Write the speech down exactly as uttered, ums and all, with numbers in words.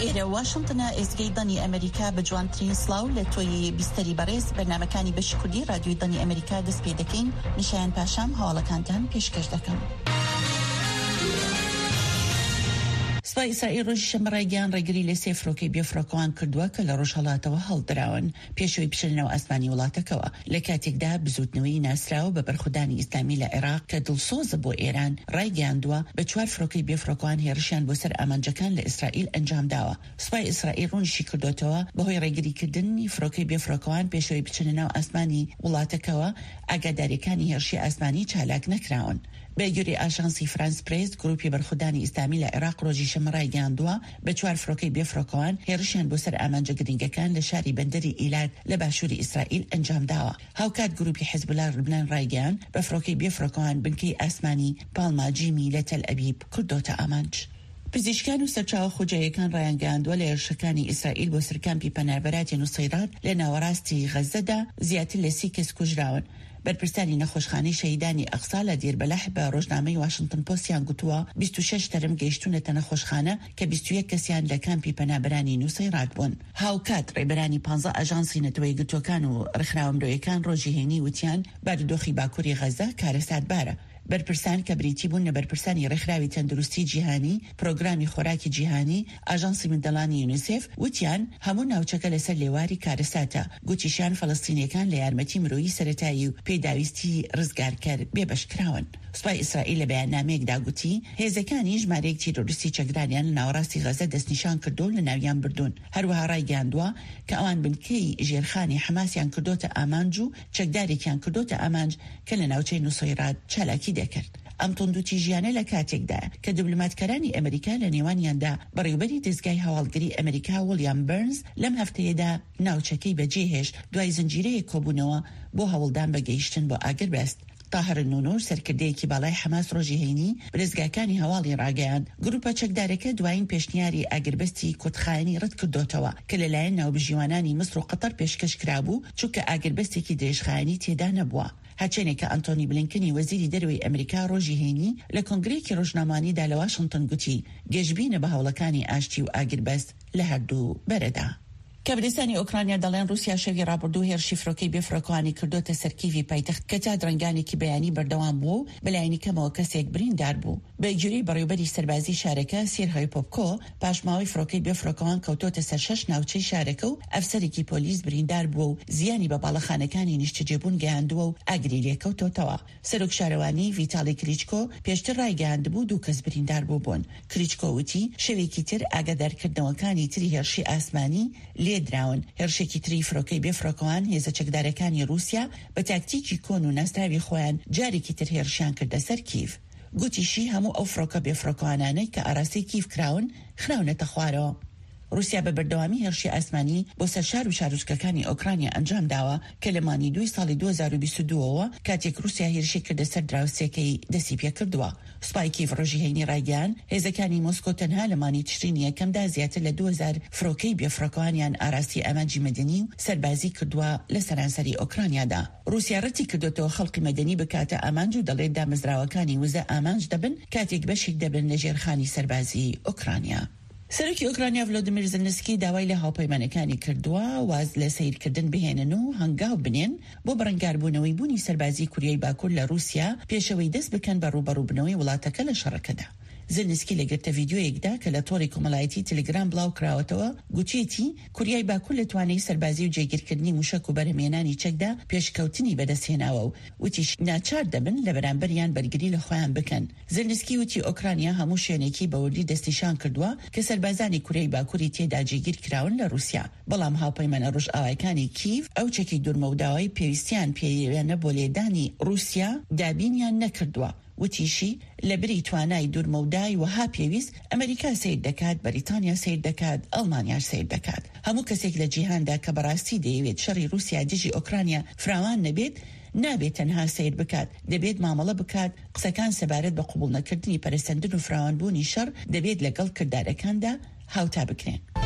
ئێرە واشنگتنە ئێزگەی دەنی ئەمریکا بە جوانترین سلااو لە تۆی بیستەری بەڕێز بەرنامەکانی بەشی کوردی رادیۆی دەنی ئەمریکا دەست پێ دەکەین. نیشایان پاشام هەواڵەکانتان پێشکەش دەکەم. سوپای ئیسرائیل ڕۆژی شەمە ڕایگەیان ڕێگری لە سێ فرۆکەی بێفڕۆکەوان کردووە کە لە ڕۆژهەڵاتەوە هەڵدراون پێشەوەی پشلنەوە ئاسمانی وڵاتەکەوە لە کاتێکدا بزوتنەوەی ناسراوە بە بەرخودانی ئیسلامی لە عێراق کە دڵسۆزە بۆ ئێران ڕایگەیاندووە بە چوار فرۆکەی بێفڕۆکەوان هێرشیان بۆ سەر ئامانجەکان لە ئیسرائیل ئەنجام داوە. سوپای ئیسرائیل ڕوونشی کردوتەوە بەهۆی ڕێگریکردنی فرۆکەی بێفڕۆکەوان پێشەوەی بچنەوە ئاسمانی وڵاتەکەوە ئاگاداریەکانی هێرشی ئاسمانی چالاک نەکراون. بەگوێرەی ئاژانسی فرانس پرێس گروپی بەرخودانی ئیسلامی لە عێراق ڕۆژی شەمە ڕایگەیاندووە بە چوار فرۆکەی بێفڕۆکەوان هێرشیان بۆ سەر ئامانجە گرنگەکان لە شاری بەندەری ئیلات لە باشووری ئیسرائیل ئەنجام داوە. هاوکات گروپی حیزبولا لەبنان ڕایگەیان بە فرۆکەی بێفڕۆکەوان بنکەی ئاسمانی پاڵماجیمی لە تەل ئەبیب کردۆتە ئامانج. پزیشکان و سەرچاوە خۆجاییەکان ڕایانگەاندووە لە هێرشەکانی ئیسرائیل بۆ سەرکەمپی پەنابەراتی نوسەیرات لە ناوەڕاستی غەزەدا زیاتر لە سی کەس کوژراون. بەرپرسانی نەخۆشخانەی شەهیدانی ئەقسا لە دیربەلەح بە ڕۆژنامەی واشنگتن پۆستیان گوتووە بیست و شەش تەرم گەیشتونەتە نەخۆشخانە کە بیست و یەک کەسیان لە کامپی پەنابەرانی نوسەیرات بوون. هاوکات ڕێبەرانی پانزە ئاژانسی نەتەوەی گرتوەکان و ڕێکخراوەمرۆیەکان ڕۆژی هێنی وتیان بارودۆخی باکووری غەزە کارەساتبارە. بەرپرسان کە بریتی بوون لە بەرپرسانی ڕێکخراوی تەندروستی جیهانی، پرۆگرامی خۆراکی جیهانی، ئاژانسی مندەڵانی یونیسف وتیان هەموو ناوچەکە لەسەر لێواری کارەساتە. گوتیشیان فەڵەستینیەکان لە یارمەتی مرۆیی سەرەتایی و پێداویستی ڕزگارکەر بێبەشکراون. سوپای ئیسرائیل لە بەیاننامەیەکدا گوتی هێزەکانی ژمارەیەک تیرۆریستی چەکداریان لە ناوەڕاستی غەزە دەستنیشان کردو لە ناویان بردوون. هەروەها ڕایگەاندووە کە ئەوان بنکەی ژێرخانی حەماسیان کردوتە ئامانج و چەکدارێکیان کردوتە ئامانج کە لە ناوچەی نوسەیرات چالاکی دەکرد. ئەم توندوتی ژیانە لە کاتێکدا کە دیبلۆماتکارانی ئەمریکا لە نێوانیاندا بەڕێوەبەری دەستگای هەواڵگری ئەمریکا ویلیام بەرنز لەم هەفتەیەدا ناوچەکەی بەجێهێشت دوای زنجیرەیەک کۆبوونەوە بۆ هەوڵدان بە گەیشتن بۆ ئاگربەست. تاهر نونور سەرکردەیەکی باڵای حەماس ڕۆژی هەینی برزگاکانی هەواڵی ڕاگەیان گروپە چەکدارەکە دوایین پێشنیاری ئاگربەستی کۆتخایەنی ڕەت کردوتەوە کە لەلایەن ناوبژیوانانی مسر و قەتەر پێشکەش کرابوو چونکە ئاگربەستێکی درێژخایەنی تێدا نەبووە. هەچێنێکە ئەنتۆنی بلینکنی وەزیری دەروی ئەمریکا ڕۆژی هێنی لە کۆنگرێکی ڕۆژنامانیدا لە واشنگتن گوتی گەشبینە بە هەوڵەکانی ئاشتی و ئاگربەست لە هەردوو بەرەدا. کابرستانی ئۆکرانیا دەڵێن رووسیا شەوی ڕابردوو هێرشی فرۆکەی بێفڕۆکەوانی کردوتە سەر کیڤی پایتەخت کە تا درەنگانێکی بەیانی بەردەوام بوو و بەلایەنی کەمەوە کەسێک بریندار بوو. بەگوێرەی بەڕێوەبەری سەربازی شارەکە سێرهۆی پۆپکۆ پاشماوەی فرۆکەی بێفڕۆکەوان کەوتۆتە سەر شەش ناوچەی شارەکە و ئەفسەرێکی پۆلیس بریندار بووە و زیانی بە باڵەخانەکانی نیشتەجێبوون گەیاندووە و ئاگری لێکەوتۆتەوە. سەرۆک شارەوانی ڤیتالی کلیچکۆ پێشتر ڕایگەیاندبوو دوو کەس بریندار بوو بوون. کلیچکۆ وتی شەوێکی تر ئاگادارکردنەوەکانی تری هێرشی ئاسمانی لێدراون. هێرشێکی تری فرۆکەی بێفڕۆکەوان هێزە چەکدارەکانی رووسیا بە تاکتیکی کۆن و ناستاوی خۆیان جارێکی تر هێرشیان کردە سەر کیڤ. گوتیشی هەموو ئەو فرۆکە بێفڕۆکەوانانەی کە ئاراستی کیڤ کراون خراونەتە خوارەوە. رووسیا بە بەردەوامی هێرشی ئاسمانی بۆ سەر شار و شارۆچکەکانی ئۆکرانیا ئەنجام داوە کە لە مانی دوی ساڵی دوو هەزار و بیست و دووەوە کاتێک رووسیا هێرشی کردە سەر دراوسێکەی دەستی پێ کردووە. سوپای کیڤ ڕۆژی هەینی ڕایگەیان هێزەکانی مۆسکۆ تەنها لە مانی تشرینی یەکەمدا زیاتر لە دوو هەزار فرۆکەی بێفڕۆکەوانیان ئاراستی ئامانجی مەدەنی و سەربازی کردووە لە سەرانسەری ئۆکرانیادا. رووسیا ڕەتی کردوتەوە خەڵکی مەدەنی بکاتە ئامانج و دەڵێت دامەزراوەکانی وزە ئامانج دەبن کاتێک بەشێک دەبن لە ژێرخانی سەربازی ئۆکرانیا. سەرۆکی ئۆکرانیا ڤلۆدیمیر زلنسکی داوای لە هاوپەیمانەکانی کردووە واز لە سیرکردن بهێنن و هەنگاو بنێن بۆ بەڕەنگاربوونەوەی بوونی سەربازی کوریای باکوور لە رووسیا پێشەوەی دەست بکەن بە ڕوبەڕووبنەوەی وڵاتەکە لە شەڕەکەدا. زلنسکی لەگرتە ڤیدیۆیەکدا کە لە تۆڕی کۆمەڵایەتی تەلەگرام بڵاو کراوەتەوە گوتیەتی کوریای باکوور لە توانای سەربازی و جێگیرکردنی موشک و بەرهەمێنانی چەکدا پێشکەوتنی بەدەستهێناوە و وتیش ناچار دەبن لە بەرامبەریان بەرگری لە خۆیان بکەن. زلنسکی وتی ئۆکرانیا هەموو شوێنێکی بەوردی دەستیشان کردووە کە سەربازانی کوریای باکووری تێدا جێگیر کراون لە رووسیا. بەڵام هاوپەیمانە ڕۆژئاوایەکانی کیڤ ئەو چەکی دوورمەوداوای پێویستیان پێیانە بۆ لێدانی رووسیا دابینیان نەکردووە. وتیشی لە بری توانای دوورمەودای وها پێویست ئەمریکا سیر دەکات، بەریتانیا سیر دەکات، ئەڵمانیاش سیر دەکات. هەموو کەسێک لە جیهاندا کە بەڕاستی دەیەوێت شەڕی رووسیا دژی ئۆکرانیا فراوان نەبێت نابێت تەنها سیر بکات، دەبێت مامەڵە بکات. قسەکان سەبارەت بە قبوڵ نەکردنی پەرەسەندن و فراوانبوونی شەڕ دەبێت لەگەڵ کردارەکاندا هاوتا بکرێن.